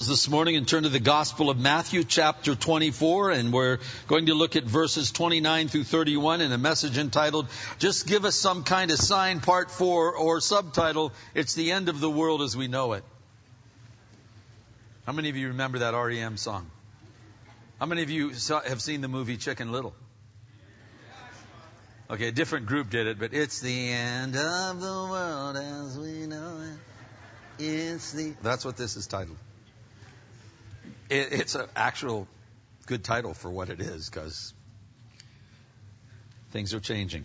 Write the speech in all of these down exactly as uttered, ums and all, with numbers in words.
Bibles this morning and turn to the Gospel of Matthew chapter twenty-four, and we're going to look at verses twenty-nine through thirty-one in a message entitled, Just Give Us Some Kind of Sign, Part four, or subtitle, It's the End of the World as We Know It. How many of you remember that R E M song? How many of you saw, have seen the movie Chicken Little? Okay, a different group did it, but it's the end of the world as we know it. It's the... That's what this is titled. It, it's an actual good title for what it is, because things are changing.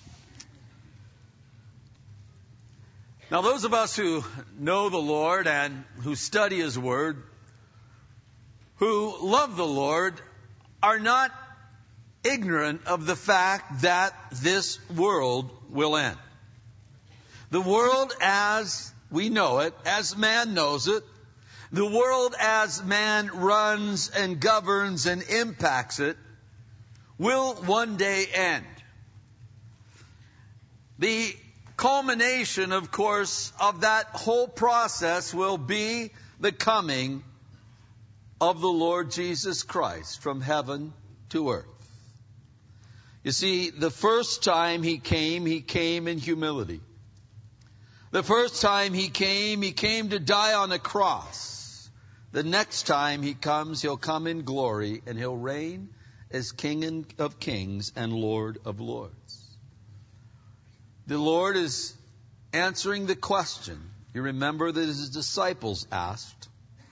Now, those of us who know the Lord and who study His Word, who love the Lord, are not ignorant of the fact that this world will end. The world as we know it, as man knows it, the world as man runs and governs and impacts it, will one day end. The culmination, of course, of that whole process will be the coming of the Lord Jesus Christ from heaven to earth. You see, the first time He came, He came in humility. The first time He came, He came to die on a cross. The next time He comes, He'll come in glory, and He'll reign as King of kings and Lord of lords. The Lord is answering the question. You remember that His disciples asked,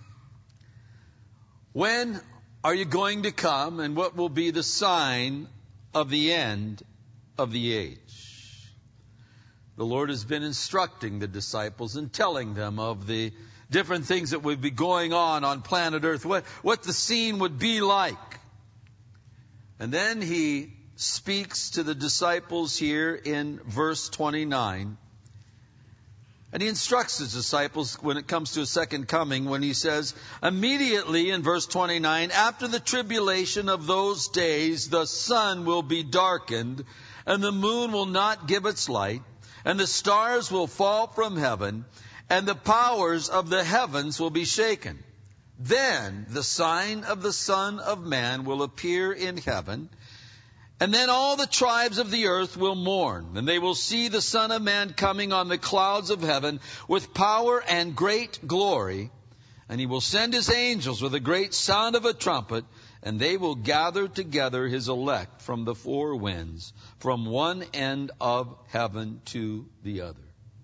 when are you going to come, and what will be the sign of the end of the age? The Lord has been instructing the disciples and telling them of the different things that would be going on on planet Earth, what, what the scene would be like. And then He speaks to the disciples here in verse twenty-nine. And He instructs His disciples when it comes to His second coming, when He says, immediately in verse twenty-nine, after the tribulation of those days, the sun will be darkened, and the moon will not give its light, and the stars will fall from heaven, and the powers of the heavens will be shaken. Then the sign of the Son of Man will appear in heaven, and then all the tribes of the earth will mourn, and they will see the Son of Man coming on the clouds of heaven with power and great glory. And He will send His angels with a great sound of a trumpet, and they will gather together His elect from the four winds, from one end of heaven to the other.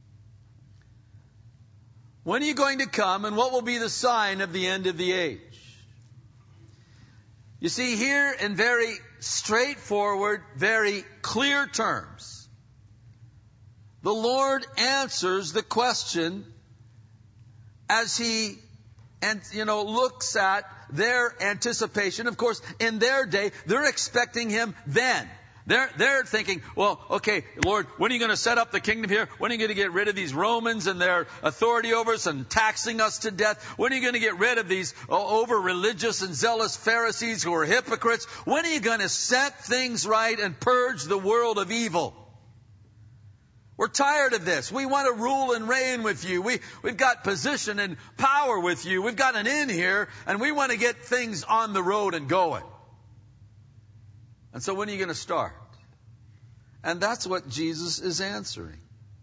When are you going to come, and what will be the sign of the end of the age? You see, here in very straightforward, very clear terms, the Lord answers the question as He, and you know, looks at their anticipation. Of course, in their day, they're expecting Him then. They're, they're thinking, well, okay, Lord, when are you going to set up the kingdom here? When are you going to get rid of these Romans and their authority over us and taxing us to death? When are you going to get rid of these oh, over-religious and zealous Pharisees who are hypocrites? When are you going to set things right and purge the world of evil? We're tired of this. We want to rule and reign with you. We, we've got position and power with you. We've got an in here, and we want to get things on the road and going. And so when are you going to start? And that's what Jesus is answering.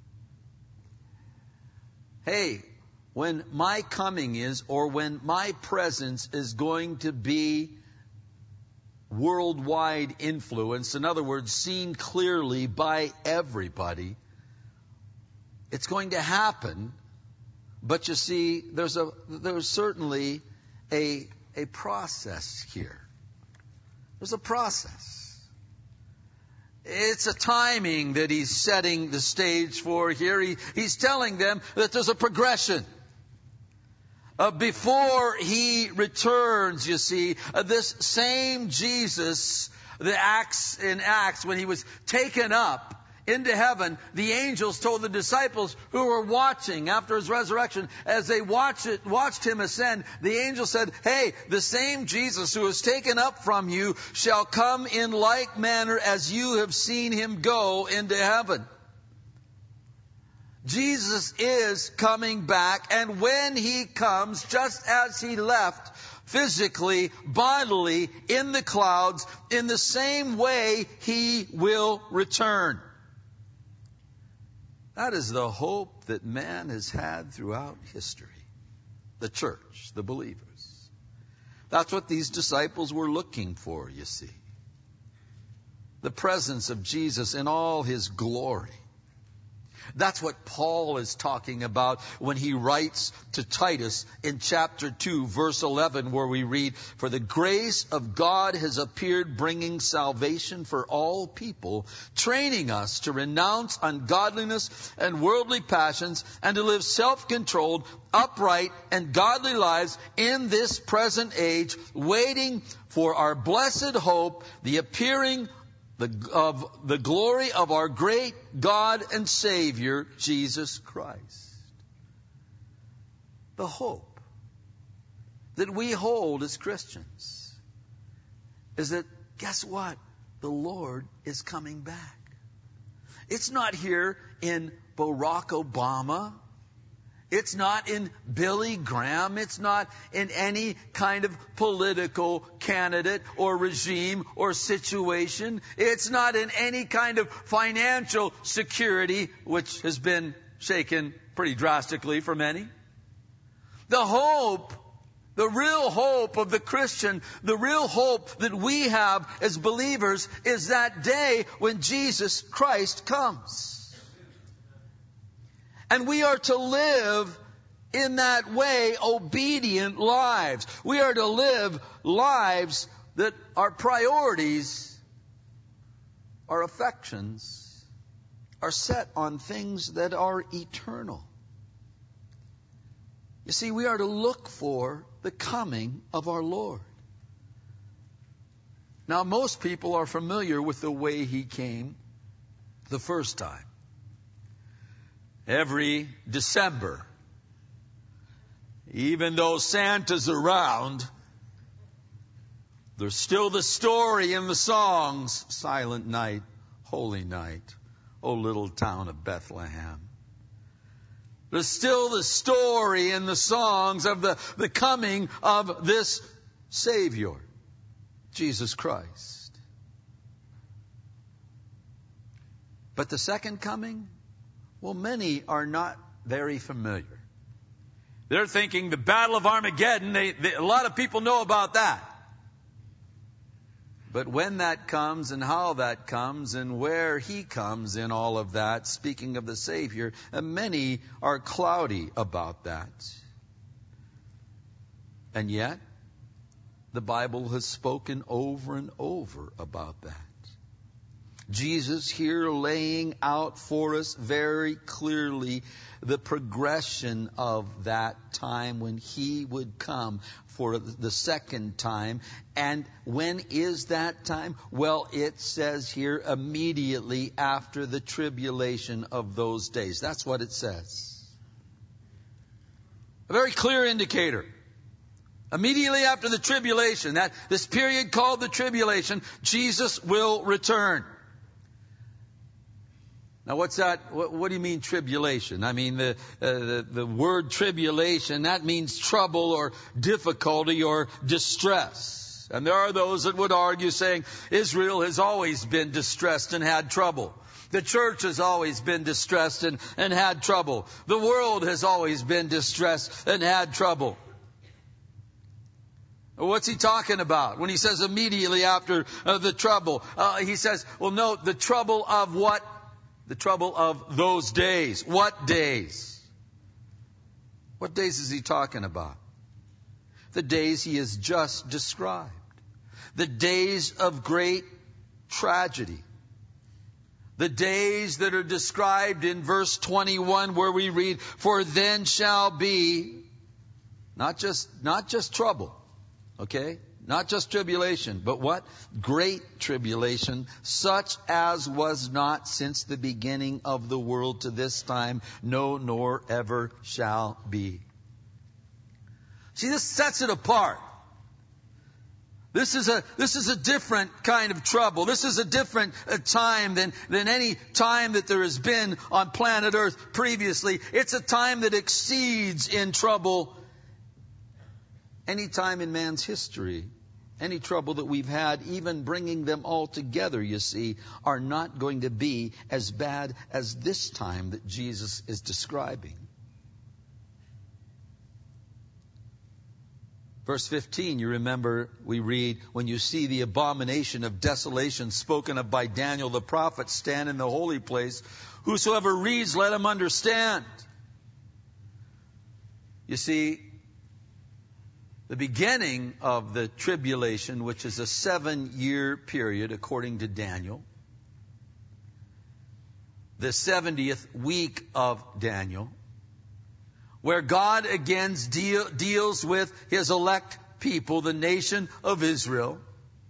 Hey, when my coming is, or when my presence is going to be worldwide influence, in other words, seen clearly by everybody, it's going to happen. But you see, there's a there's certainly a a process here. There's a process. It's a timing that He's setting the stage for here. He, he's telling them that there's a progression. Uh, before He returns, you see, uh, this same Jesus, the Acts in Acts, when He was taken up into heaven, the angels told the disciples who were watching after His resurrection, as they watched it, watched Him ascend, the angel said, hey, the same Jesus who was taken up from you shall come in like manner as you have seen Him go into heaven. Jesus is coming back, and when He comes, just as He left physically, bodily, in the clouds, in the same way He will return. That is the hope that man has had throughout history. The church, the believers. That's what these disciples were looking for, you see. The presence of Jesus in all His glory. That's what Paul is talking about when he writes to Titus in chapter two, verse eleven, where we read, "For the grace of God has appeared, bringing salvation for all people, training us to renounce ungodliness and worldly passions, and to live self-controlled, upright, and godly lives in this present age, waiting for our blessed hope, the appearing The, of the glory of our great God and Savior, Jesus Christ." The hope that we hold as Christians is that, guess what? The Lord is coming back. It's not here in Barack Obama. It's not in Billy Graham. It's not in any kind of political candidate or regime or situation. It's not in any kind of financial security, which has been shaken pretty drastically for many. The hope, the real hope of the Christian, the real hope that we have as believers is that day when Jesus Christ comes. And we are to live in that way obedient lives. We are to live lives that our priorities, our affections, are set on things that are eternal. You see, we are to look for the coming of our Lord. Now, most people are familiar with the way He came the first time. Every December, even though Santa's around, there's still the story in the songs, "Silent Night, Holy Night, O little town of Bethlehem." There's still the story in the songs of the, the coming of this Savior, Jesus Christ. But the second coming, well, many are not very familiar. They're thinking the Battle of Armageddon, they, they, a lot of people know about that. But when that comes and how that comes and where He comes in all of that, speaking of the Savior, many are cloudy about that. And yet, the Bible has spoken over and over about that. Jesus here laying out for us very clearly the progression of that time when He would come for the second time. And when is that time? Well, it says here immediately after the tribulation of those days. That's what it says. A very clear indicator. Immediately after the tribulation, that this period called the tribulation, Jesus will return. Now, what's that? What, what do you mean tribulation? I mean, the, uh, the the word tribulation, that means trouble or difficulty or distress. And there are those that would argue saying Israel has always been distressed and had trouble. The church has always been distressed and, and had trouble. The world has always been distressed and had trouble. What's he talking about when he says immediately after uh, the trouble? Uh, he says, well, note the trouble of what? The trouble of those days. What days? What days is he talking about? The days he has just described. The days of great tragedy. The days that are described in verse twenty-one where we read, "For then shall be," not just, not just trouble, okay? Not just tribulation, but what? Great tribulation, such as was not since the beginning of the world to this time, no, nor ever shall be. See, this sets it apart. This is a, this is a different kind of trouble. This is a different uh, time than, than any time that there has been on planet Earth previously. It's a time that exceeds in trouble any time in man's history. Any trouble that we've had, even bringing them all together, you see, are not going to be as bad as this time that Jesus is describing. Verse fifteen, you remember, we read, when you see the abomination of desolation spoken of by Daniel the prophet stand in the holy place, whosoever reads, let him understand. You see, the beginning of the tribulation, which is a seven-year period according to Daniel, the seventieth week of Daniel, where God again deal, deals with His elect people, the nation of Israel.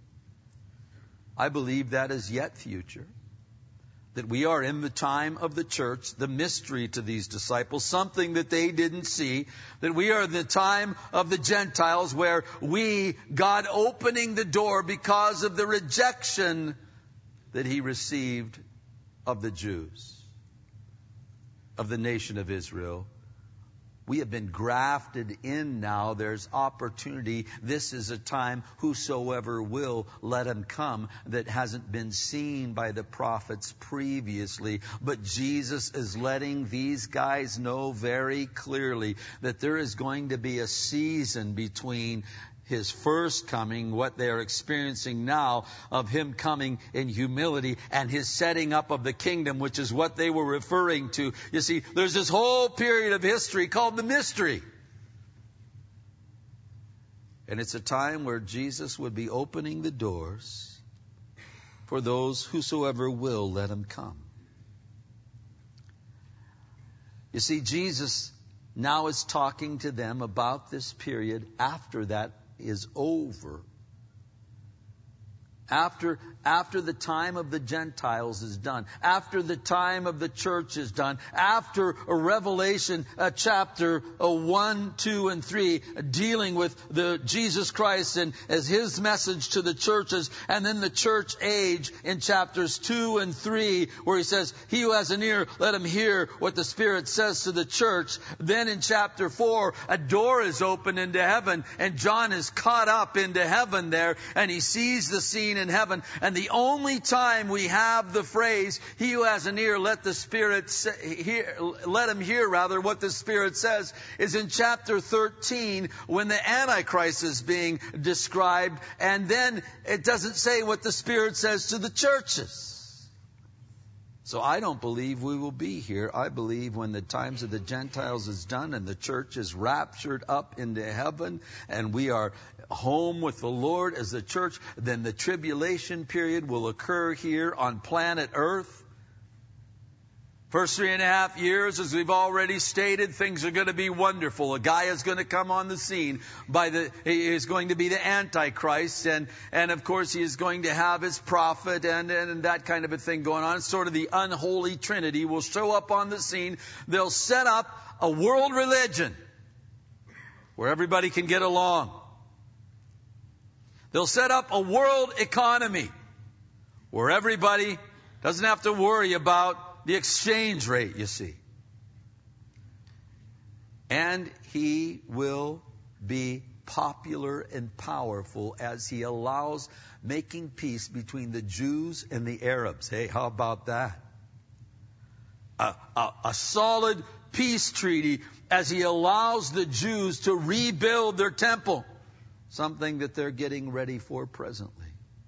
I believe that is yet future. That we are in the time of the church, the mystery to these disciples, something that they didn't see. That we are in the time of the Gentiles where we, God opening the door because of the rejection that He received of the Jews, of the nation of Israel. We have been grafted in now. There's opportunity. This is a time, whosoever will, let him come, that hasn't been seen by the prophets previously. But Jesus is letting these guys know very clearly that there is going to be a season between His first coming, what they're experiencing now, of Him coming in humility, and His setting up of the kingdom, which is what they were referring to. You see, there's this whole period of history called the mystery. And it's a time where Jesus would be opening the doors for those whosoever will, let Him come. You see, Jesus now is talking to them about this period after that is over. After, after the time of the Gentiles is done, after the time of the church is done, after a Revelation uh, chapter uh, one, two, and three, uh, dealing with the Jesus Christ and as His message to the churches, and then the church age in chapters two and three, where He says, "He who has an ear, let him hear what the Spirit says to the church." Then in chapter four, a door is opened into heaven, and John is caught up into heaven there, and he sees the scene in heaven. And the only time we have the phrase, "He who has an ear, let the Spirit say, hear, let him hear rather what the Spirit says," is in chapter thirteen, when the Antichrist is being described, and then it doesn't say what the Spirit says to the churches. So I don't believe we will be here. I believe when the times of the Gentiles is done and the church is raptured up into heaven and we are home with the Lord as the church, then the tribulation period will occur here on planet Earth. First three and a half years, as we've already stated, things are going to be wonderful. A guy is going to come on the scene. By the, he is going to be the Antichrist, and and of course he is going to have his prophet and and that kind of a thing going on. Sort of the unholy trinity will show up on the scene. They'll set up a world religion where everybody can get along. They'll set up a world economy where everybody doesn't have to worry about the exchange rate, you see. And He will be popular and powerful as He allows making peace between the Jews and the Arabs. Hey, how about that? A, a, a solid peace treaty as He allows the Jews to rebuild their temple. Something that they're getting ready for presently.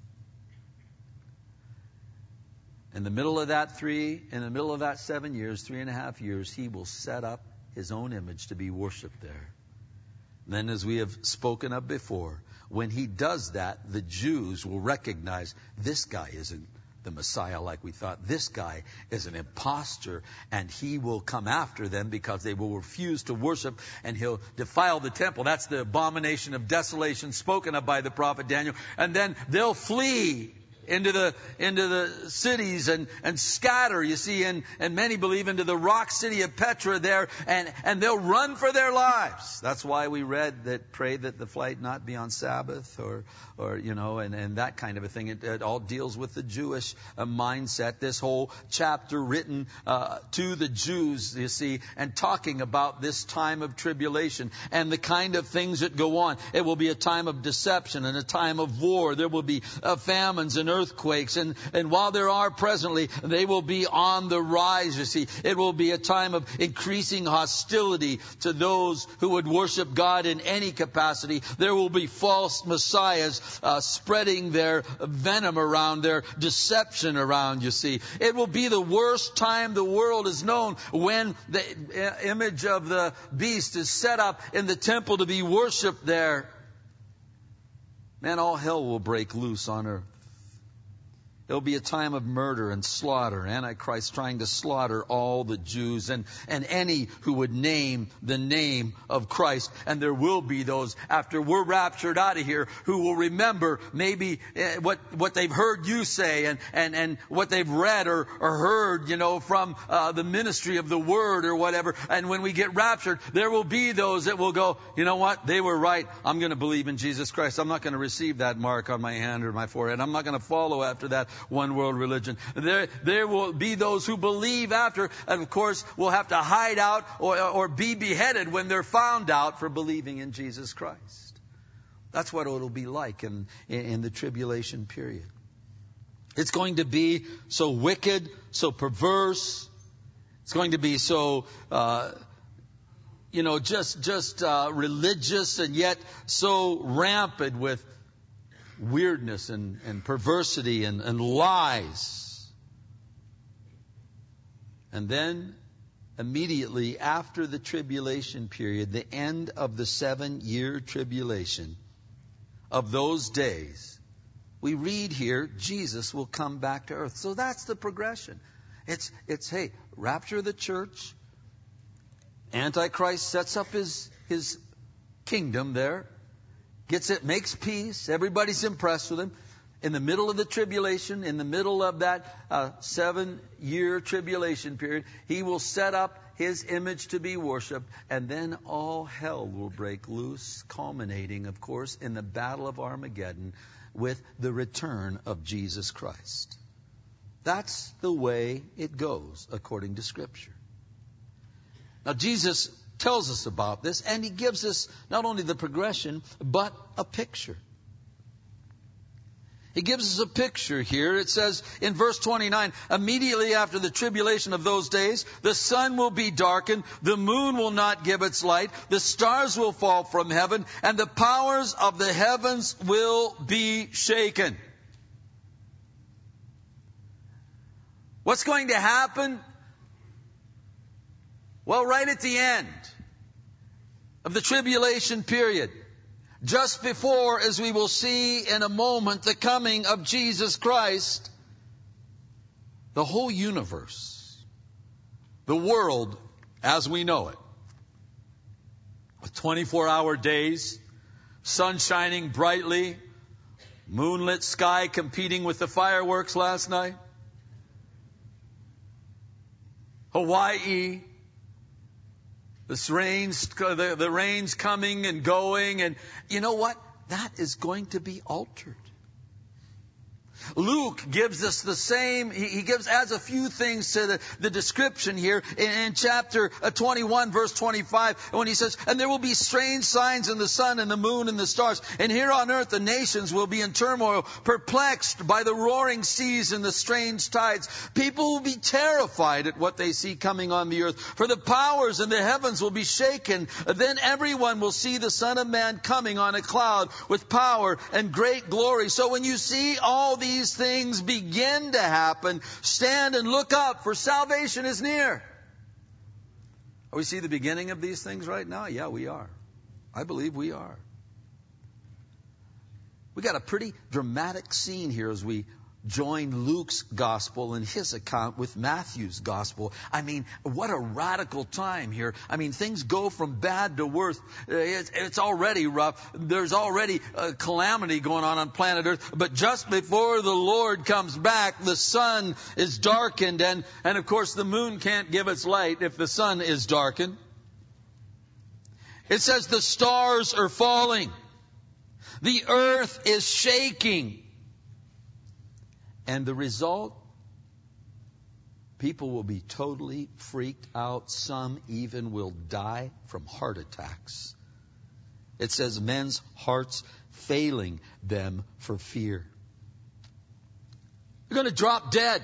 In the middle of that three, in the middle of that seven years, three and a half years, He will set up His own image to be worshipped there. And then, as we have spoken of before, when He does that, the Jews will recognize this guy isn't the Messiah like we thought. This guy is an imposter, and He will come after them because they will refuse to worship, and He'll defile the temple. That's the abomination of desolation spoken of by the prophet Daniel. And then they'll flee into the into the cities and, and scatter, you see, and, and many believe into the rock city of Petra there, and, and they'll run for their lives. That's why we read that, pray that the flight not be on Sabbath, or, or you know, and, and that kind of a thing. It, it all deals with the Jewish uh, mindset. This whole chapter written uh, to the Jews, you see, and talking about this time of tribulation and the kind of things that go on. It will be a time of deception and a time of war. There will be uh, famines and earthquakes. And, and while there are presently, they will be on the rise, you see. It will be a time of increasing hostility to those who would worship God in any capacity. There will be false messiahs uh, spreading their venom around, their deception around, you see. It will be the worst time the world has known, when the image of the beast is set up in the temple to be worshipped there. Man, all hell will break loose on earth. It'll be a time of murder and slaughter. Antichrist trying to slaughter all the Jews and, and any who would name the name of Christ. And there will be those, after we're raptured out of here, who will remember maybe what, what they've heard you say, and, and, and what they've read or, or heard, you know, from uh, the ministry of the Word or whatever. And when we get raptured, there will be those that will go, you know what? They were right. I'm going to believe in Jesus Christ. I'm not going to receive that mark on my hand or my forehead. I'm not going to follow after that one world religion. There, there will be those who believe after, and of course will have to hide out or, or be beheaded when they're found out for believing in Jesus Christ. That's what it'll be like in, in, in the tribulation period. It's going to be so wicked, so perverse. It's going to be so, uh, you know, just, just uh, religious, and yet so rampant with weirdness and, and perversity and, and lies. And then immediately after the tribulation period, the end of the seven-year tribulation, of those days, we read here, Jesus will come back to earth. So that's the progression. It's, it's hey, rapture of the church. Antichrist sets up his, his kingdom there. Gets it, makes peace. Everybody's impressed with him. In the middle of the tribulation, in the middle of that uh, seven-year tribulation period, he will set up his image to be worshipped, and then all hell will break loose, culminating, of course, in the Battle of Armageddon with the return of Jesus Christ. That's the way it goes, according to Scripture. Now, Jesus tells us about this, and he gives us not only the progression, but a picture. He gives us a picture here. It says in verse twenty-nine, immediately after the tribulation of those days, the sun will be darkened, the moon will not give its light, the stars will fall from heaven, and the powers of the heavens will be shaken. What's going to happen? Well, right at the end of the tribulation period, just before, as we will see in a moment, the coming of Jesus Christ, the whole universe, the world as we know it, with twenty-four hour days, sun shining brightly, moonlit sky competing with the fireworks last night, Hawaii, The rain's, the, the rain's coming and going, and you know what? That is going to be altered. Luke gives us the same, he, he gives, adds a few things to the, the description here in, in chapter twenty-one, verse twenty-five, when he says, and there will be strange signs in the sun and the moon and the stars. And here on earth the nations will be in turmoil, perplexed by the roaring seas and the strange tides. People will be terrified at what they see coming on the earth, for the powers in the heavens will be shaken. Then everyone will see the Son of Man coming on a cloud with power and great glory. So when you see all these These things begin to happen, stand and look up, for salvation is near. Are we see the beginning of these things right now? Yeah, we are. I believe we are. We got a pretty dramatic scene here as we join Luke's gospel and his account with Matthew's gospel. I mean, what a radical time here. I mean, things go from bad to worse. It's, it's already rough. There's already a calamity going on on planet Earth. But just before the Lord comes back, the sun is darkened. And, and of course, the moon can't give its light if the sun is darkened. It says the stars are falling. The earth is shaking. And the result, people will be totally freaked out. Some even will die from heart attacks. It says men's hearts failing them for fear. They're going to drop dead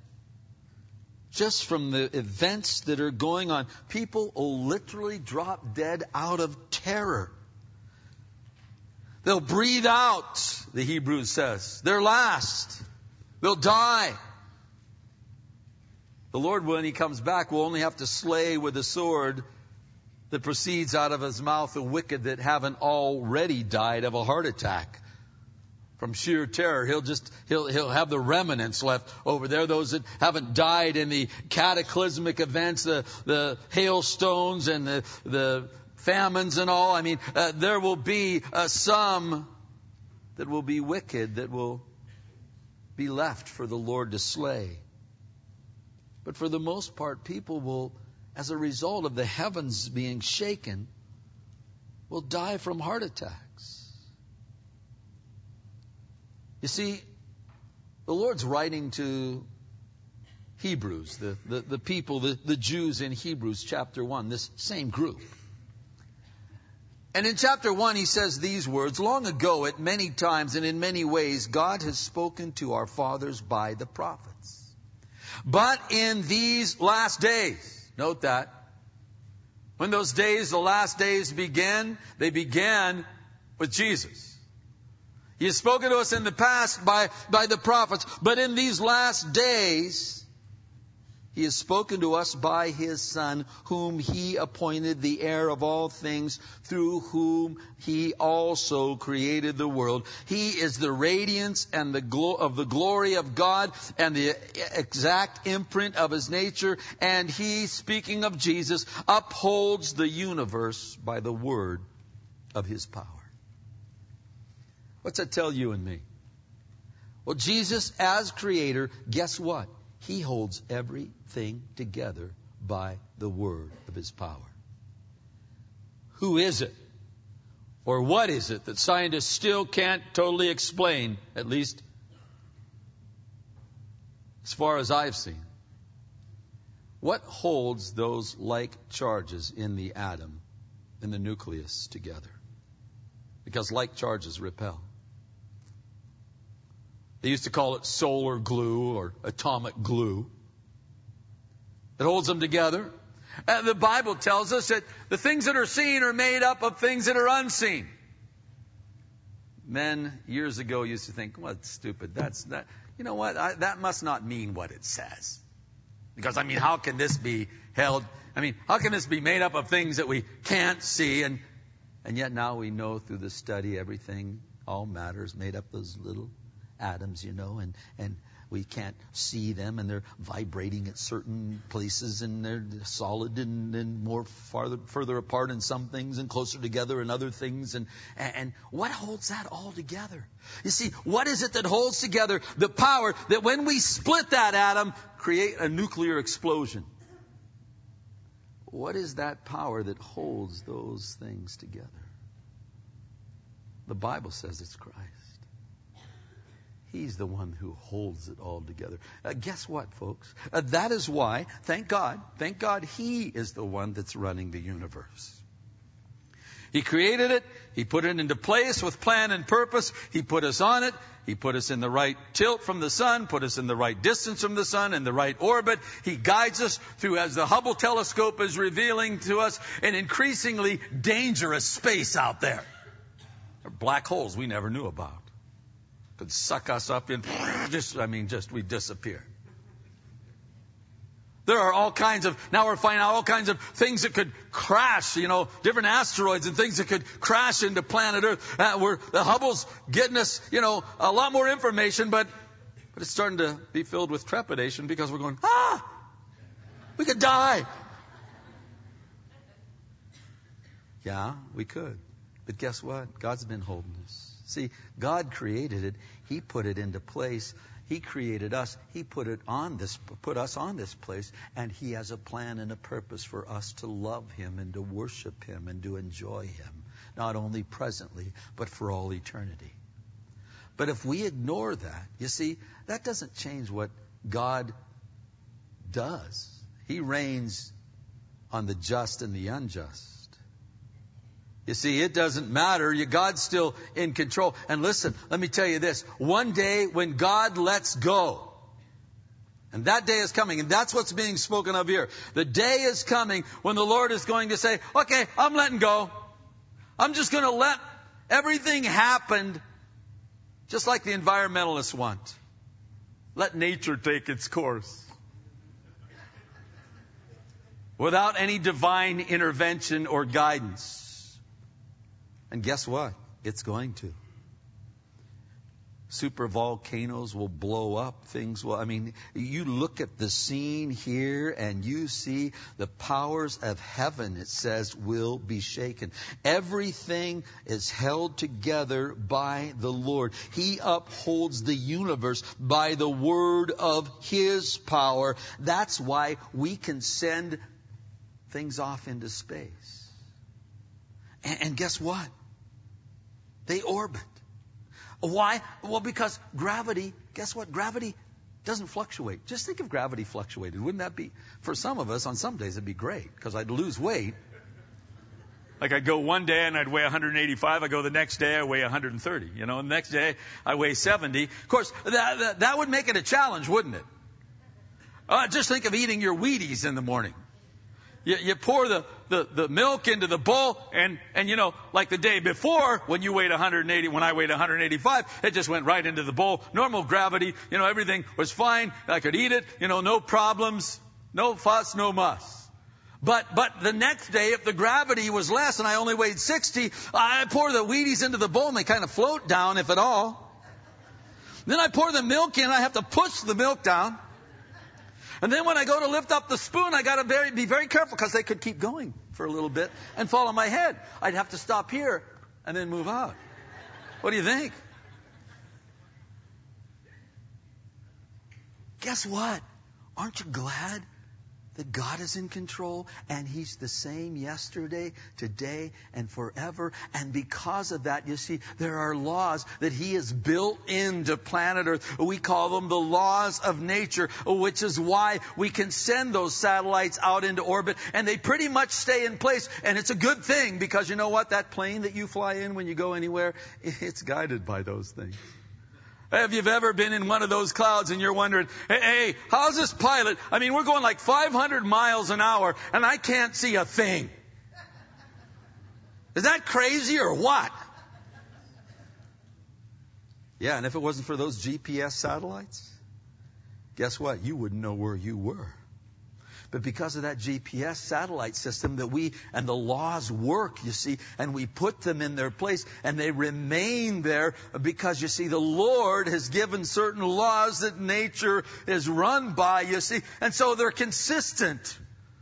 just from the events that are going on. People will literally drop dead out of terror. They'll breathe out, the Hebrew says, their last. They'll die. The Lord, when He comes back, will only have to slay with a sword that proceeds out of His mouth the wicked that haven't already died of a heart attack. From sheer terror, He'll just, He'll, He'll have the remnants left over there, those that haven't died in the cataclysmic events, the, the hailstones and the, the famines and all. I mean, uh, there will be uh, some that will be wicked, that will be left for the Lord to slay. But for the most part, people will, as a result of the heavens being shaken, will die from heart attacks. You see, the Lord's writing to Hebrews, the, the, the people, the, the Jews in Hebrews chapter one, this same group. And in chapter one, he says these words, long ago, at many times and in many ways, God has spoken to our fathers by the prophets. But in these last days, note that, when those days, the last days began, they began with Jesus. He has spoken to us in the past by, by the prophets, but in these last days, He has spoken to us by His Son, whom He appointed the heir of all things, through whom He also created the world. He is the radiance and the glo- of the glory of God and the exact imprint of His nature. And He, speaking of Jesus, upholds the universe by the word of His power. What's that tell you and me? Well, Jesus, as Creator, guess what? He holds everything together by the word of His power. Who is it? Or what is it that scientists still can't totally explain, at least as far as I've seen? What holds those like charges in the atom, in the nucleus together? Because like charges repel. They used to call it solar glue or atomic glue. It holds them together. And the Bible tells us that the things that are seen are made up of things that are unseen. Men years ago used to think, well, it's stupid. That's that. You know what? I, that must not mean what it says. Because, I mean, how can this be held? I mean, how can this be made up of things that we can't see? And, and yet now we know through the study everything, all matter is made up of those little atoms, you know, and, and we can't see them, and they're vibrating at certain places, and they're solid and, and more farther further apart in some things and closer together in other things. And, and what holds that all together? You see, what is it that holds together the power that when we split that atom, create a nuclear explosion? What is that power that holds those things together? The Bible says it's Christ. He's the one who holds it all together. Uh, guess what, folks? Uh, that is why, thank God, thank God He is the one that's running the universe. He created it. He put it into place with plan and purpose. He put us on it. He put us in the right tilt from the sun, put us in the right distance from the sun, in the right orbit. He guides us through, as the Hubble telescope is revealing to us, an increasingly dangerous space out there. There are black holes we never knew about. Could suck us up in, just, I mean, just we disappear. There are all kinds of, now we're finding out all kinds of things that could crash, you know, different asteroids and things that could crash into planet Earth. Uh, we're, the Hubble's getting us, you know, a lot more information, but But it's starting to be filled with trepidation because we're going, ah, we could die. Yeah, we could. But guess what? God's been holding us. See, God created it. He put it into place. He created us. He put it on this, put us on this place. And He has a plan and a purpose for us to love Him and to worship Him and to enjoy Him. Not only presently, but for all eternity. But if we ignore that, you see, that doesn't change what God does. He reigns on the just and the unjust. You see, it doesn't matter. God's still in control. And listen, let me tell you this. One day when God lets go, and that day is coming, and that's what's being spoken of here. The day is coming when the Lord is going to say, okay, I'm letting go. I'm just going to let everything happen just like the environmentalists want. Let nature take its course. Without any divine intervention or guidance. And guess what? It's going to. Super volcanoes will blow up. Things will, I mean, you look at the scene here and you see the powers of heaven, it says, will be shaken. Everything is held together by the Lord. He upholds the universe by the word of His power. That's why we can send things off into space. And, and guess what? They orbit. Why? Well, because gravity, guess what? Gravity doesn't fluctuate. Just think if gravity fluctuated. Wouldn't that be, for some of us, on some days it'd be great, because I'd lose weight. Like I'd go one day and I'd weigh one hundred eighty-five. I go the next day, I weigh one hundred thirty. You know, and the next day I weigh seventy. Of course, that, that, that would make it a challenge, wouldn't it? Uh, just think of eating your Wheaties in the morning. You, you pour the, the, the milk into the bowl, and, and you know, like the day before, when you weighed one hundred eighty, when I weighed one hundred eighty-five, it just went right into the bowl. Normal gravity, you know, everything was fine. I could eat it, you know, no problems, no fuss, no muss. But, but the next day, if the gravity was less and I only weighed sixty, I pour the Wheaties into the bowl and they kind of float down, if at all. Then I pour the milk in, I have to push the milk down. And then when I go to lift up the spoon, I got to very, be very careful, because they could keep going for a little bit and fall on my head. I'd have to stop here and then move out. What do you think? Guess what? Aren't you glad that God is in control, and He's the same yesterday, today, and forever? And because of that, you see, there are laws that He has built into planet Earth. We call them the laws of nature, which is why we can send those satellites out into orbit, and they pretty much stay in place. And it's a good thing, because you know what? That plane that you fly in when you go anywhere, it's guided by those things. Have you ever been in one of those clouds and you're wondering, hey, hey, how's this pilot? I mean, we're going like five hundred miles an hour and I can't see a thing. Is that crazy or what? Yeah, and if it wasn't for those G P S satellites, guess what? You wouldn't know where you were. But because of that G P S satellite system that we and the laws work, you see, and we put them in their place and they remain there because, you see, the Lord has given certain laws that nature is run by, you see, and so they're consistent.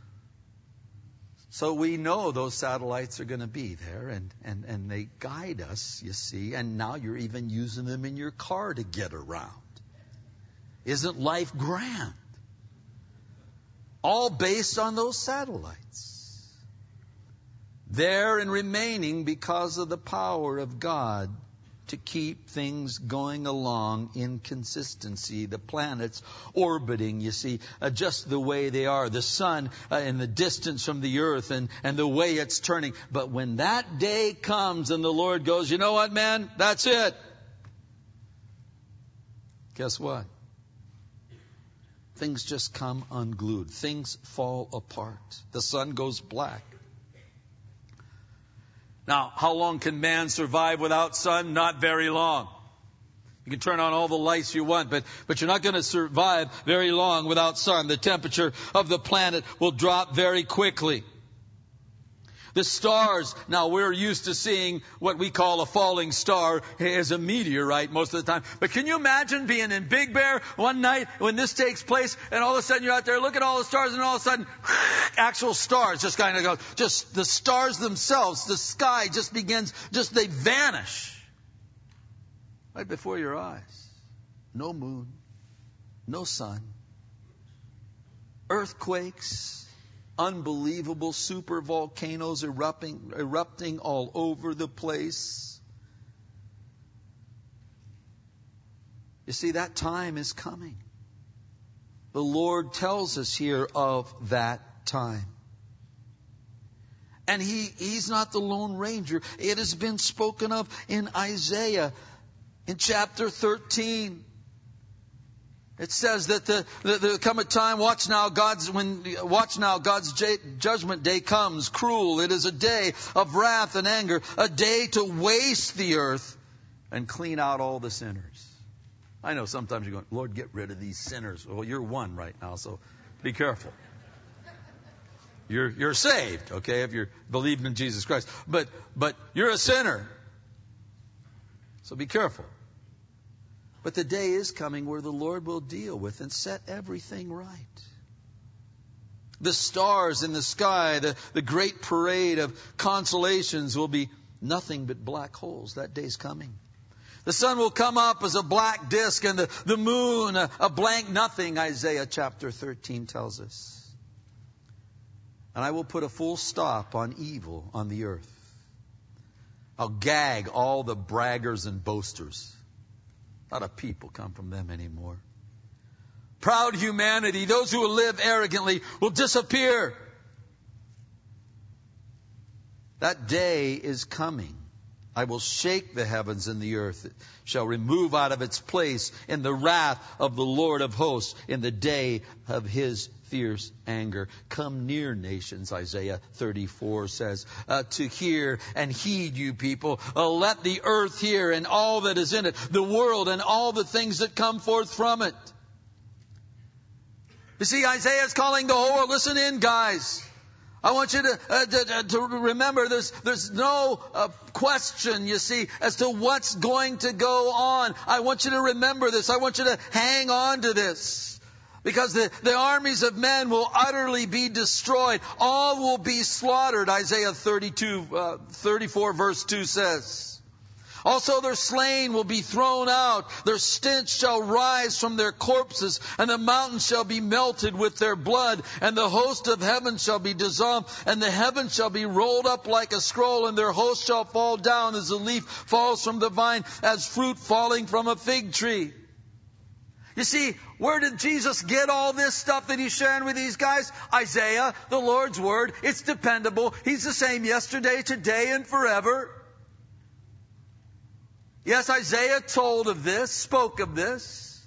So we know those satellites are going to be there, and, and, and they guide us, you see, and now you're even using them in your car to get around. Isn't life grand? All based on those satellites. There and remaining because of the power of God to keep things going along in consistency. The planets orbiting, you see, uh, just the way they are. The sun uh, and the distance from the earth and, and the way it's turning. But when that day comes and the Lord goes, you know what, man? That's it. Guess what? Things just come unglued. Things fall apart. The sun goes black. Now, how long can man survive without sun? Not very long. You can turn on all the lights you want, but, but you're not going to survive very long without sun. The temperature of the planet will drop very quickly. The stars, now we're used to seeing what we call a falling star as a meteorite most of the time. But can you imagine being in Big Bear one night when this takes place and all of a sudden you're out there, look at all the stars, and all of a sudden actual stars just kind of go, just the stars themselves, the sky just begins, just they vanish right before your eyes. No moon, no sun, earthquakes, unbelievable super volcanoes erupting, erupting all over the place. You see, that time is coming. The Lord tells us here of that time. And he, He's not the Lone Ranger. It has been spoken of in Isaiah in chapter thirteen. It says that the, the, the come a time, watch now, God's when watch now, God's j- judgment day comes, cruel. It is a day of wrath and anger, a day to waste the earth and clean out all the sinners. I know sometimes you're going, Lord, get rid of these sinners. Well, you're one right now, so be careful. You're you're saved, okay, if you're believing in Jesus Christ. But but you're a sinner, so be careful. But the day is coming where the Lord will deal with and set everything right. The stars in the sky, the, the great parade of constellations will be nothing but black holes. That day's coming. The sun will come up as a black disk and the, the moon a, a blank nothing, Isaiah chapter thirteen tells us. And I will put a full stop on evil on the earth. I'll gag all the braggers and boasters. Not a people come from them anymore. Proud humanity, those who will live arrogantly, will disappear. That day is coming. I will shake the heavens and the earth. It shall remove out of its place in the wrath of the Lord of hosts in the day of his fierce anger. Come near, nations, Isaiah thirty-four says, uh, to hear and heed, you people. Uh, let the earth hear and all that is in it, the world and all the things that come forth from it. You see, Isaiah is calling the whole world. Listen in, guys. I want you to, uh, to, to remember there's, there's no uh, question, you see, as to what's going to go on. I want you to remember this. I want you to hang on to this. Because the, the armies of men will utterly be destroyed. All will be slaughtered, Isaiah thirty-two, uh, thirty-four verse two says. Also their slain will be thrown out. Their stench shall rise from their corpses, and the mountains shall be melted with their blood, and the host of heaven shall be dissolved, and the heavens shall be rolled up like a scroll, and their host shall fall down as a leaf falls from the vine, as fruit falling from a fig tree. You see, where did Jesus get all this stuff that he's sharing with these guys? Isaiah, the Lord's word. It's dependable. He's the same yesterday, today, and forever. Yes, Isaiah told of this, spoke of this.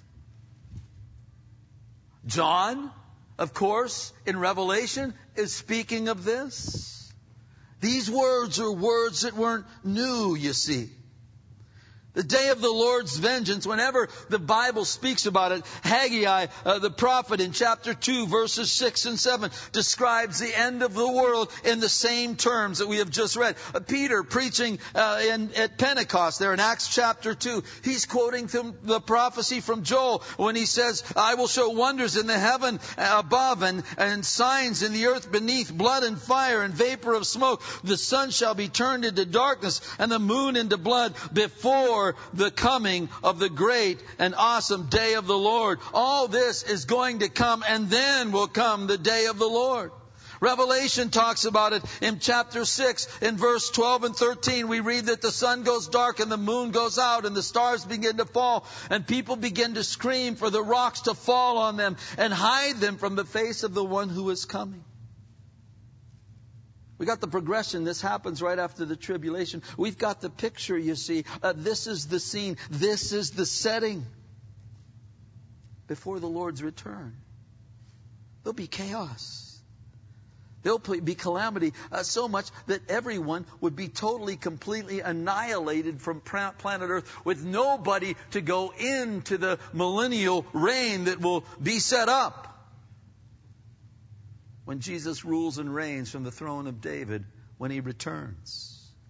John, of course, in Revelation, is speaking of this. These words are words that weren't new, you see. The day of the Lord's vengeance, whenever the Bible speaks about it, Haggai, uh, the prophet in chapter two, verses six and seven, describes the end of the world in the same terms that we have just read. Uh, Peter preaching uh, in, at Pentecost there in Acts chapter two, he's quoting from the prophecy from Joel when he says, I will show wonders in the heaven above and, and signs in the earth beneath, blood and fire and vapor of smoke. The sun shall be turned into darkness and the moon into blood before the coming of the great and awesome day of the Lord. All this is going to come, and then will come the day of the Lord. Revelation talks about it in chapter six, in verse twelve and thirteen. We read that the sun goes dark and the moon goes out and the stars begin to fall, and people begin to scream for the rocks to fall on them and hide them from the face of the one who is coming. We got the progression. This happens right after the tribulation. We've got the picture, you see. Uh, this is the scene. This is the setting before the Lord's return. There'll be chaos. There'll be calamity, uh, so much that everyone would be totally, completely annihilated from planet Earth, with nobody to go into the millennial reign that will be set up. When Jesus rules and reigns from the throne of David when he returns.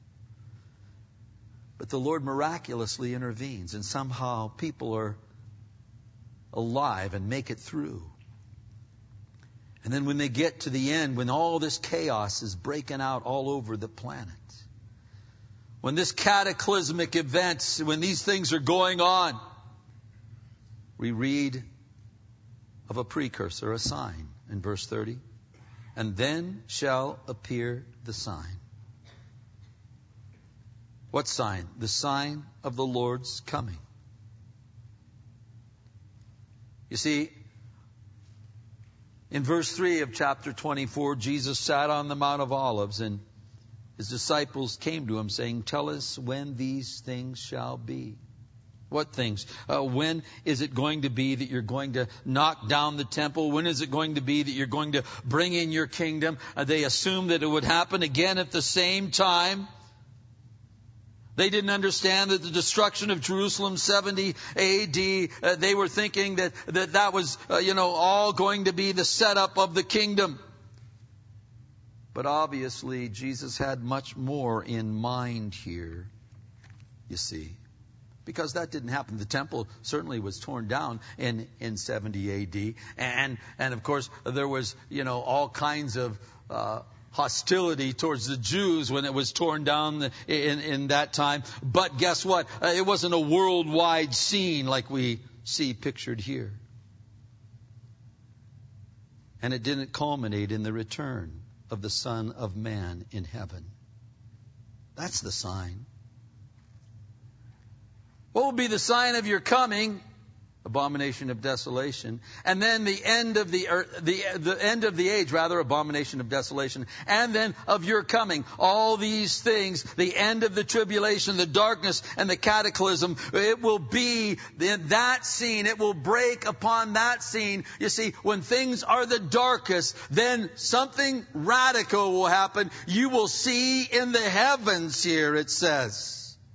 But the Lord miraculously intervenes, and somehow people are alive and make it through. And then when they get to the end, when all this chaos is breaking out all over the planet, when this cataclysmic events, when these things are going on, we read of a precursor, a sign in verse thirty. And then shall appear the sign. What sign? The sign of the Lord's coming. You see, in verse three of chapter twenty-four, Jesus sat on the Mount of Olives, and his disciples came to him saying, tell us when these things shall be. What things? Uh, when is it going to be that you're going to knock down the temple? When is it going to be that you're going to bring in your kingdom? Uh, they assumed that it would happen again at the same time. They didn't understand that the destruction of Jerusalem, seventy A D, uh, they were thinking that that, that was, uh, you know, all going to be the setup of the kingdom. But obviously, Jesus had much more in mind here, you see. Because that didn't happen. The temple certainly was torn down in, in seventy A D. And, and of course, there was, you know, all kinds of uh, hostility towards the Jews when it was torn down in, in that time. But guess what? Uh, it wasn't a worldwide scene like we see pictured here. And it didn't culminate in the return of the Son of Man in heaven. That's the sign. What will be the sign of your coming? Abomination of desolation. And then the end of the earth, the the end of the age, rather, abomination of desolation. And then of your coming. All these things, the end of the tribulation, the darkness and the cataclysm, it will be in that scene. It will break upon that scene. You see, when things are the darkest, then something radical will happen. You will see in the heavens here, it says.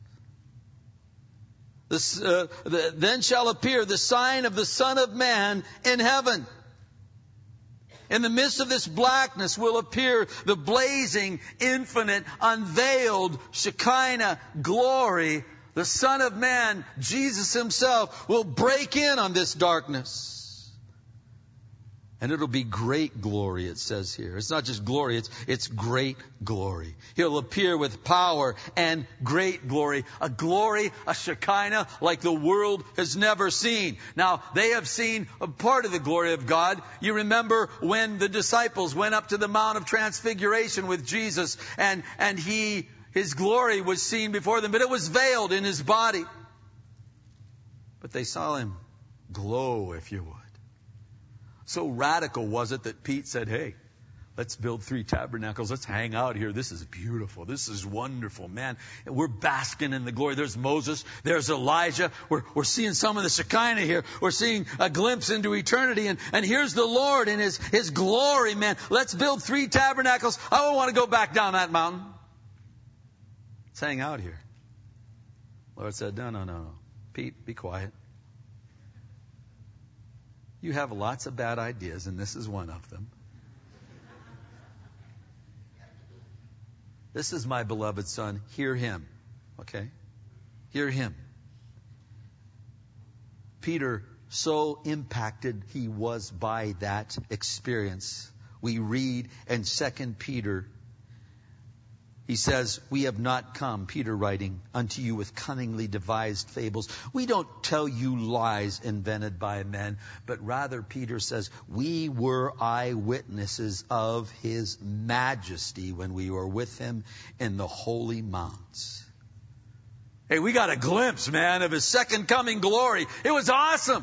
This, uh, the, then shall appear the sign of the Son of Man in heaven. In the midst of this blackness will appear the blazing, infinite, unveiled Shekinah glory. The Son of Man, Jesus himself, will break in on this darkness. And it'll be great glory, it says here. It's not just glory, it's, it's great glory. He'll appear with power and great glory. A glory, a Shekinah, like the world has never seen. Now, they have seen a part of the glory of God. You remember when the disciples went up to the Mount of Transfiguration with Jesus, and, and he, his glory was seen before them, but it was veiled in his body. But they saw him glow, if you would. So radical was it that Pete said, hey, let's build three tabernacles. Let's hang out here. This is beautiful. This is wonderful, man. We're basking in the glory. There's Moses. There's Elijah. We're, we're seeing some of the Shekinah here. We're seeing a glimpse into eternity. And, and here's the Lord in his, his glory, man. Let's build three tabernacles. I don't want to go back down that mountain. Let's hang out here. Lord said, no, no, no, no. Pete, be quiet. You have lots of bad ideas, and this is one of them. This is my beloved Son. Hear him. Okay? Hear him. Peter, so impacted he was by that experience. We read in Second Peter, he says, we have not come, Peter writing, unto you with cunningly devised fables. We don't tell you lies invented by men, but rather, Peter says, we were eyewitnesses of his majesty when we were with him in the holy mounts. Hey, we got a glimpse, man, of his second coming glory. It was awesome.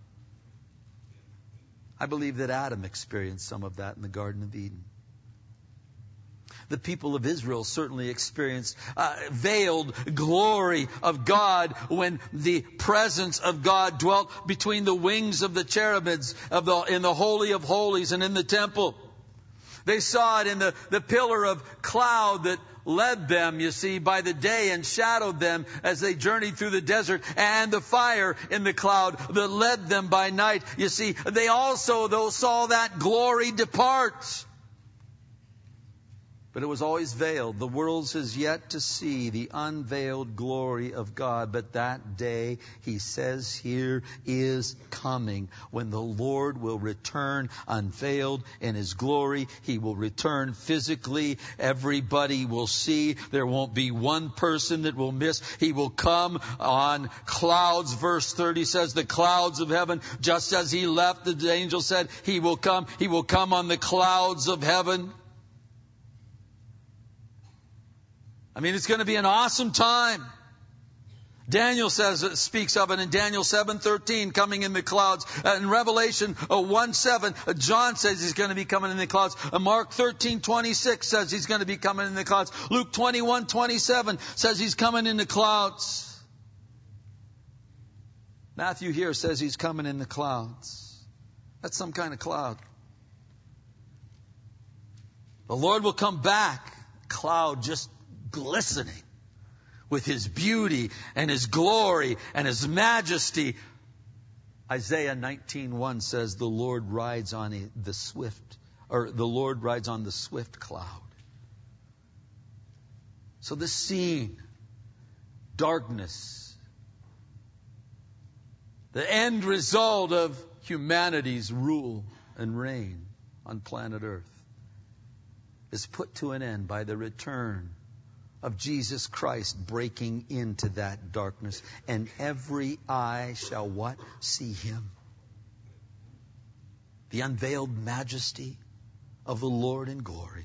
I believe that Adam experienced some of that in the Garden of Eden. The people of Israel certainly experienced uh, veiled glory of God when the presence of God dwelt between the wings of the cherubims of the, in the Holy of Holies and in the temple. They saw it in the, the pillar of cloud that led them, you see, by the day and shadowed them as they journeyed through the desert, and the fire in the cloud that led them by night. You see, they also, though, saw that glory depart. But it was always veiled. The world has yet to see the unveiled glory of God. But that day, he says here, is coming when the Lord will return unveiled in his glory. He will return physically. Everybody will see. There won't be one person that will miss. He will come on clouds. Verse thirty says, the clouds of heaven, just as he left, the angel said, he will come. He will come on the clouds of heaven. I mean, it's going to be an awesome time. Daniel says, speaks of it in Daniel seven thirteen, coming in the clouds. Uh, in Revelation uh, one seven, uh, John says he's going to be coming in the clouds. Uh, Mark thirteen twenty-six says he's going to be coming in the clouds. Luke twenty-one twenty-seven says he's coming in the clouds. Matthew here says he's coming in the clouds. That's some kind of cloud. The Lord will come back. Cloud just glistening with his beauty and his glory and his majesty. Isaiah nineteen one says the Lord rides on a, the swift, or the Lord rides on the swift cloud. So this scene, darkness, the end result of humanity's rule and reign on planet Earth, is put to an end by the return of Jesus Christ breaking into that darkness. And every eye shall what? See him. The unveiled majesty of the Lord in glory.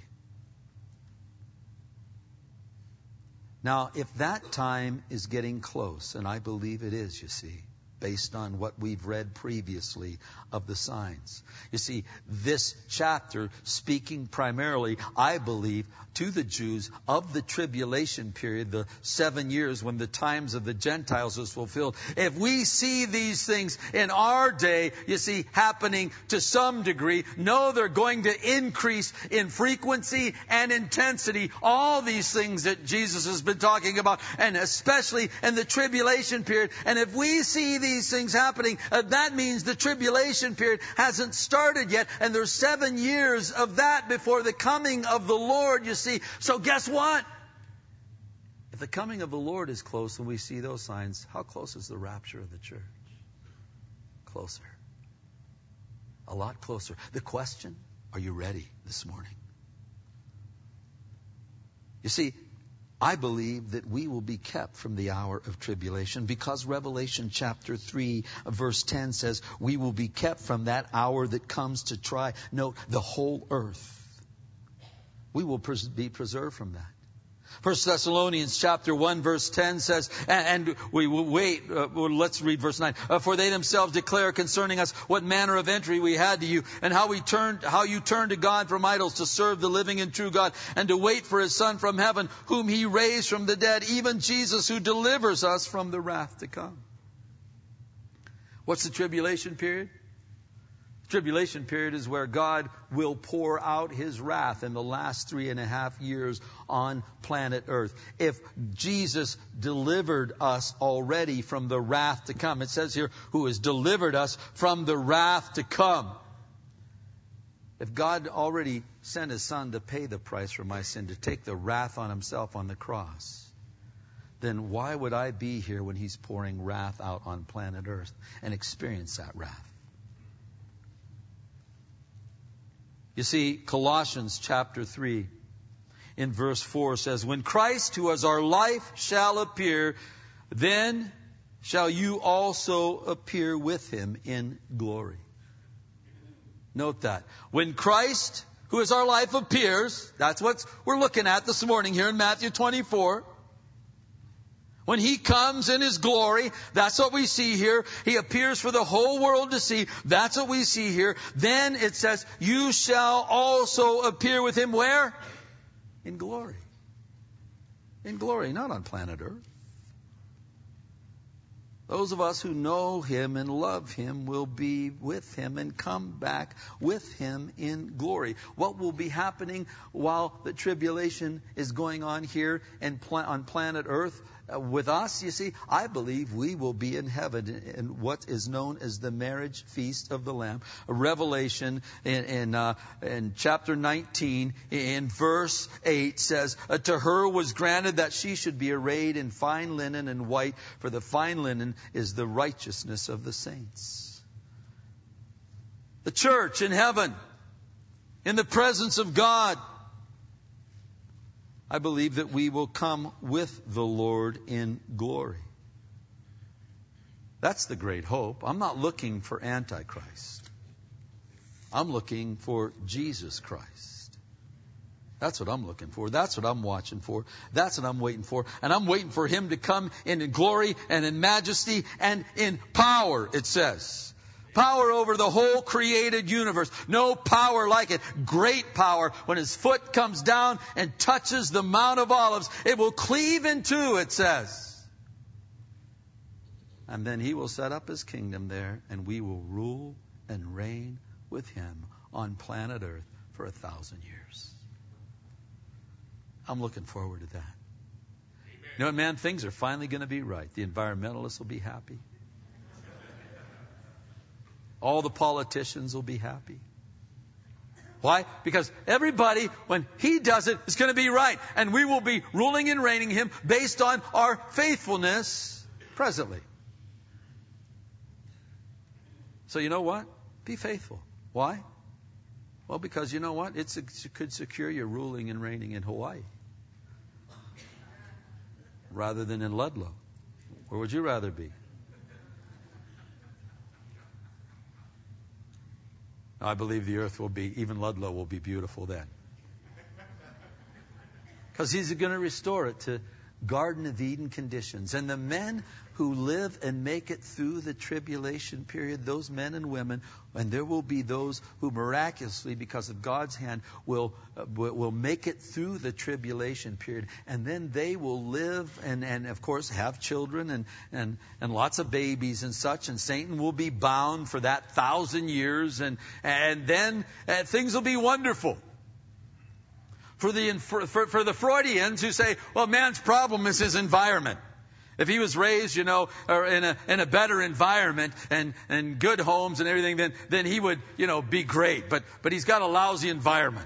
Now, if that time is getting close, and I believe it is, you see, based on what we've read previously of the signs. You see, this chapter speaking primarily, I believe, to the Jews of the tribulation period, the seven years when the times of the Gentiles was fulfilled. If we see these things in our day, you see, happening to some degree, know they're going to increase in frequency and intensity. All these things that Jesus has been talking about, and especially in the tribulation period. And if we see these things happening, uh, that means the tribulation period hasn't started yet, and there's seven years of that before the coming of the Lord, you see. So guess what? If the coming of the Lord is close and we see those signs, how close is the rapture of the church? Closer. A lot closer. The question, are you ready this morning? You see, I believe that we will be kept from the hour of tribulation because Revelation chapter three verse ten says we will be kept from that hour that comes to try, note, the whole earth. We will pres- be preserved from that. First Thessalonians chapter one verse ten says, and, and we will wait, uh, well, let's read verse nine. Uh, For they themselves declare concerning us what manner of entry we had to you, and how we turned, how you turned to God from idols to serve the living and true God, and to wait for his Son from heaven, whom he raised from the dead, even Jesus, who delivers us from the wrath to come. What's the tribulation period? Tribulation period is where God will pour out his wrath in the last three and a half years on planet Earth. If Jesus delivered us already from the wrath to come, it says here, who has delivered us from the wrath to come. If God already sent his Son to pay the price for my sin, to take the wrath on himself on the cross, then why would I be here when he's pouring wrath out on planet Earth and experience that wrath? You see, Colossians chapter three in verse four says, when Christ, who is our life, shall appear, then shall you also appear with him in glory. Note that. When Christ, who is our life, appears, that's what we're looking at this morning here in Matthew twenty-four. When he comes in his glory, that's what we see here. He appears for the whole world to see. That's what we see here. Then it says, you shall also appear with him where? In glory. In glory, not on planet Earth. Those of us who know him and love him will be with him and come back with him in glory. What will be happening while the tribulation is going on here and on planet Earth? uh, with us, you see, I believe we will be in heaven in what is known as the marriage feast of the Lamb. A Revelation in in, uh, in chapter nineteen, in verse eight says, uh, to her was granted that she should be arrayed in fine linen and white, for the fine linen is the righteousness of the saints. The church in heaven, in the presence of God. I believe that we will come with the Lord in glory. That's the great hope. I'm not looking for Antichrist. I'm looking for Jesus Christ. That's what I'm looking for. That's what I'm watching for. That's what I'm waiting for. And I'm waiting for Him to come in glory and in majesty and in power, it says. Power over the whole created universe. No power like it. Great power. When His foot comes down and touches the Mount of Olives, it will cleave in two, it says. And then He will set up His kingdom there, and we will rule and reign with Him on planet Earth for a thousand years. I'm looking forward to that. Amen. You know what, man? Things are finally going to be right. The environmentalists will be happy. All the politicians will be happy. Why? Because everybody, when He does it, is going to be right. And we will be ruling and reigning Him based on our faithfulness presently. So you know what? Be faithful. Why? Well, because you know what? It's, it could secure your ruling and reigning in Hawaii rather than in Ludlow. Where would you rather be? I believe the earth will be, even Ludlow will be beautiful then. Because He's going to restore it to Garden of Eden conditions. And the men who live and make it through the tribulation period, those men and women, and there will be those who miraculously, because of God's hand, will uh, will make it through the tribulation period. And then they will live and, and of course, have children and, and, and lots of babies and such. And Satan will be bound for that thousand years. And, and then uh, things will be wonderful. For the, for, for the Freudians who say, well, man's problem is his environment. If he was raised, you know, or in a in a better environment and, and good homes and everything, then then he would, you know, be great. But but he's got a lousy environment.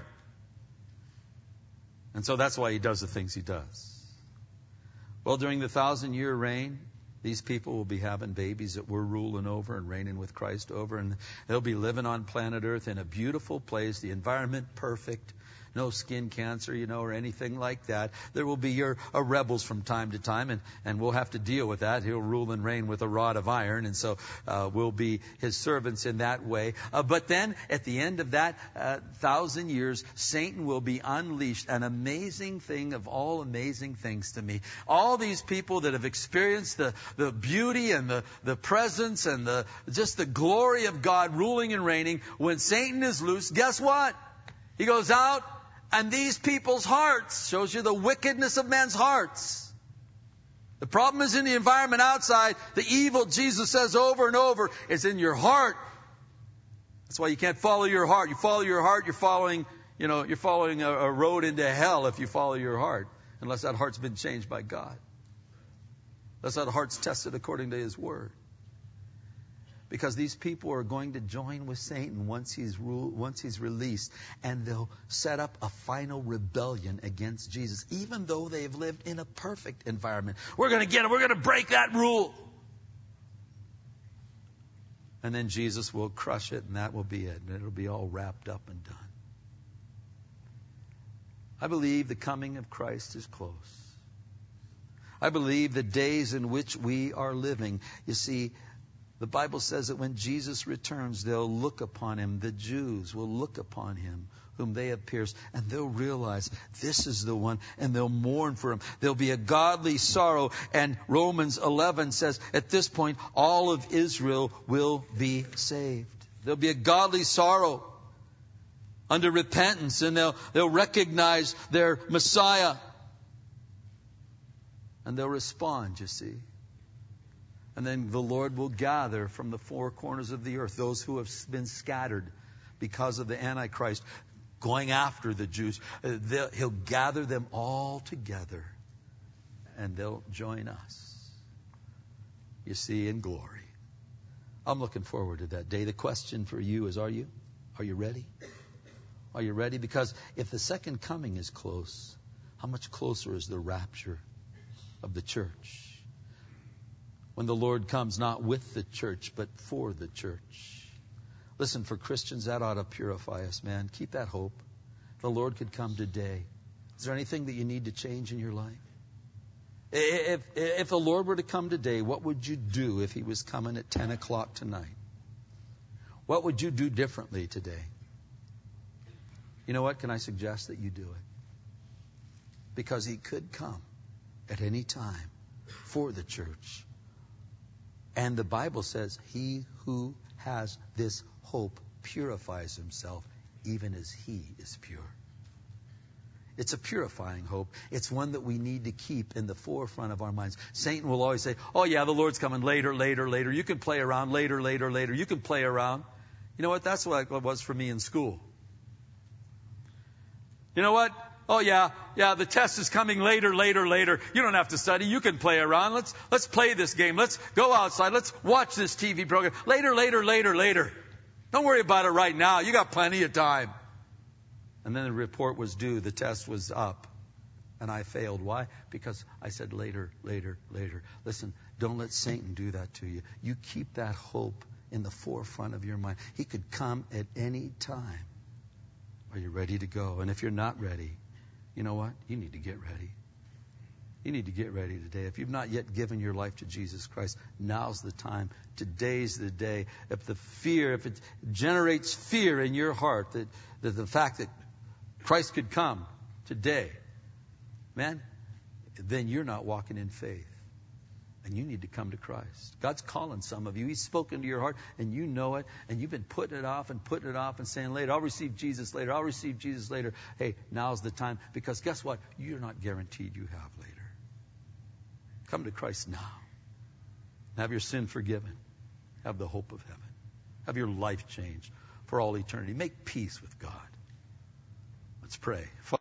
And so that's why he does the things he does. Well, during the thousand year reign, these people will be having babies that we're ruling over and reigning with Christ over. And they'll be living on planet Earth in a beautiful place, the environment perfect. No skin cancer, you know, or anything like that. There will be your uh, rebels from time to time, and, and we'll have to deal with that. He'll rule and reign with a rod of iron, and so uh, we'll be His servants in that way. Uh, but then, at the end of that uh, thousand years, Satan will be unleashed. An amazing thing of all amazing things to me. All these people that have experienced the, the beauty and the, the presence and the just the glory of God ruling and reigning, when Satan is loose, guess what? He goes out. And these people's hearts, shows you the wickedness of men's hearts. The problem is in the environment outside. The evil, Jesus says over and over, is in your heart. That's why you can't follow your heart. You follow your heart, you're following, you know, you're following a, a road into hell if you follow your heart. Unless that heart's been changed by God. Unless that heart's tested according to His Word. Because these people are going to join with Satan once he's ruled, once he's released, and they'll set up a final rebellion against Jesus, even though they've lived in a perfect environment. We're going to get it. We're going to break that rule. And then Jesus will crush it, and that will be it. And it'll be all wrapped up and done. I believe the coming of Christ is close. I believe the days in which we are living, you see, the Bible says that when Jesus returns, they'll look upon Him. The Jews will look upon Him whom they have pierced, and they'll realize this is the one, and they'll mourn for Him. There'll be a godly sorrow, and Romans eleven says at this point, all of Israel will be saved. There'll be a godly sorrow under repentance, and they'll, they'll recognize their Messiah. And they'll respond, you see. And then the Lord will gather from the four corners of the earth those who have been scattered because of the Antichrist going after the Jews. He'll gather them all together. and they'll join us, you see, in glory. I'm looking forward to that day. The question for you is, are you? Are you ready? Are you ready? Because if the second coming is close, how much closer is the rapture of the church? When the Lord comes not with the church, but for the church. Listen, for Christians, that ought to purify us, man. Keep that hope. The Lord could come today. Is there anything that you need to change in your life? If, if the Lord were to come today, what would you do if He was coming at ten o'clock tonight? What would you do differently today? You know what? Can I suggest that you do it? Because He could come at any time for the church. And the Bible says, he who has this hope purifies himself, even as He is pure. It's a purifying hope. It's one that we need to keep in the forefront of our minds. Satan will always say, oh yeah, the Lord's coming later, later, later. You can play around later, later, later. You can play around. You know what? That's what it was for me in school. You know what? Oh yeah, yeah, the test is coming later, later, later. You don't have to study. You can play around. Let's let's play this game. Let's go outside. Let's watch this T V program. Later, later, later, later. Don't worry about it right now. You got plenty of time. And then the report was due. The test was up. And I failed. Why? Because I said later, later, later. Listen, don't let Satan do that to you. You keep that hope in the forefront of your mind. He could come at any time. Are you ready to go? And if you're not ready, you know what? You need to get ready. You need to get ready today. If you've not yet given your life to Jesus Christ, now's the time. Today's the day. If the fear, if it generates fear in your heart, that, that the fact that Christ could come today, man, then you're not walking in faith. And you need to come to Christ. God's calling some of you. He's spoken to your heart, and you know it. And you've been putting it off and putting it off and saying, later, I'll receive Jesus later. I'll receive Jesus later. Hey, now's the time. Because guess what? You're not guaranteed you have later. Come to Christ now. Have your sin forgiven. Have the hope of heaven. Have your life changed for all eternity. Make peace with God. Let's pray.